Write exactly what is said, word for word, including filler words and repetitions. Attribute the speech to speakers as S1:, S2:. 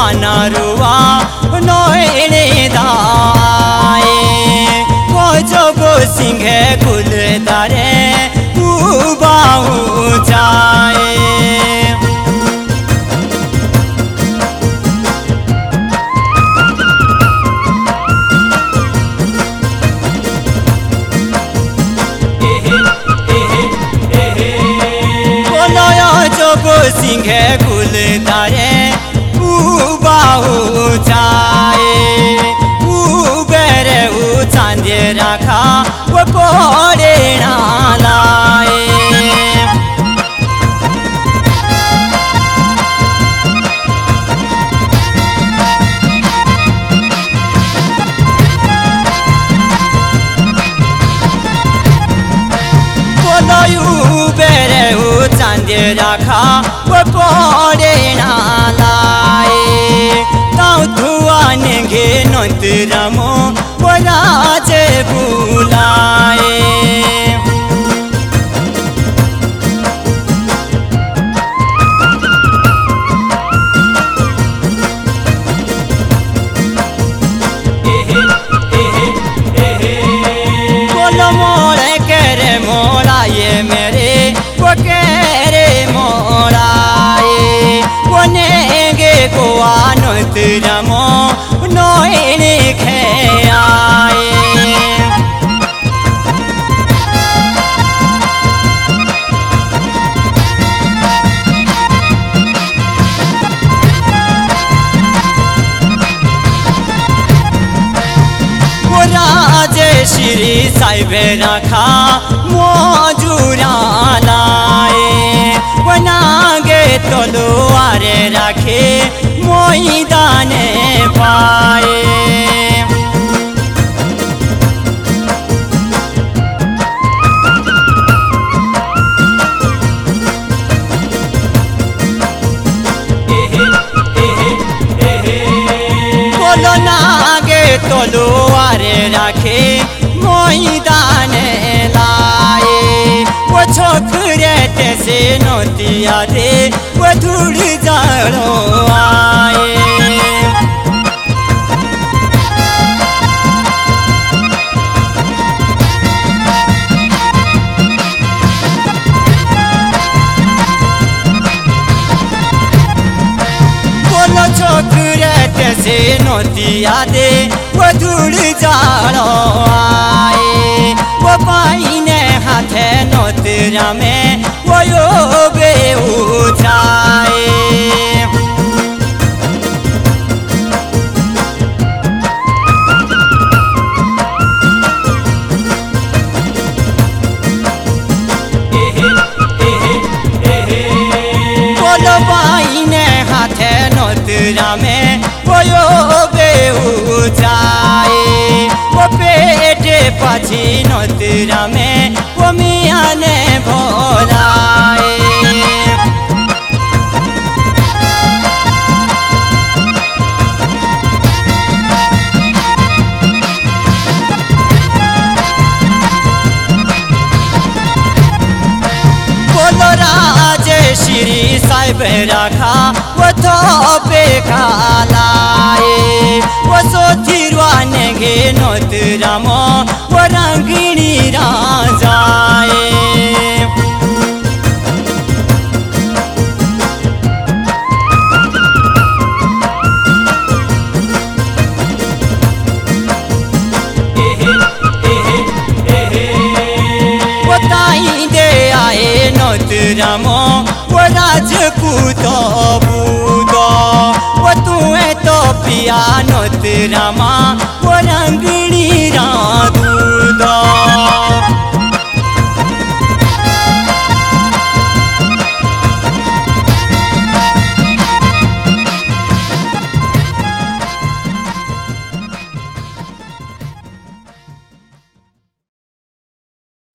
S1: वाना रुआ नोएने दाए वो जो गो सिंह कुल दारे उबाऊ जाए सिंह कुल दारे उबाऊ जाए उबर उ चांदे रखा वो कोड़े ना लाए उबर उ चांदे रखा वो कोड़े ना लाए ताऊ धुआन गे नोतरमो वो राजे बुलाए बोलो मोड़े करे मोड़ा ये मेरे वो करे मोड़ाए वो नेगे को आनोतरमो नोएने खे आए राजे श्री साहिब रखा मोजूरा लाए बनागे तलवारे रखे मैदाने पाए बोलो नागे तलवारे रखे मैदाने लाए वो छोकरे से नोतिया दे वो धूल जाड़ो आए बोलो छोकरे से नोतिया दे वो धूल जाड़ो आए वो पाइने हाथे नोतरा में वो यो बेऊ जाए बोलो पाइने हाथे नोतरा में वो यो बेऊ जाए वो पेटे पाछी नोतरा में वो मियाँ ने भोलाए बोलो राजे श्री साहिब रखा वो थोपे खालाए वो सोथिरवान गे नोतरमो वो रंगिणी राजाए वो ताई दे आए नोतरमो वो राजपूतो बूदो वो तुए तो पिया नोतरमा वो रंगणी राधू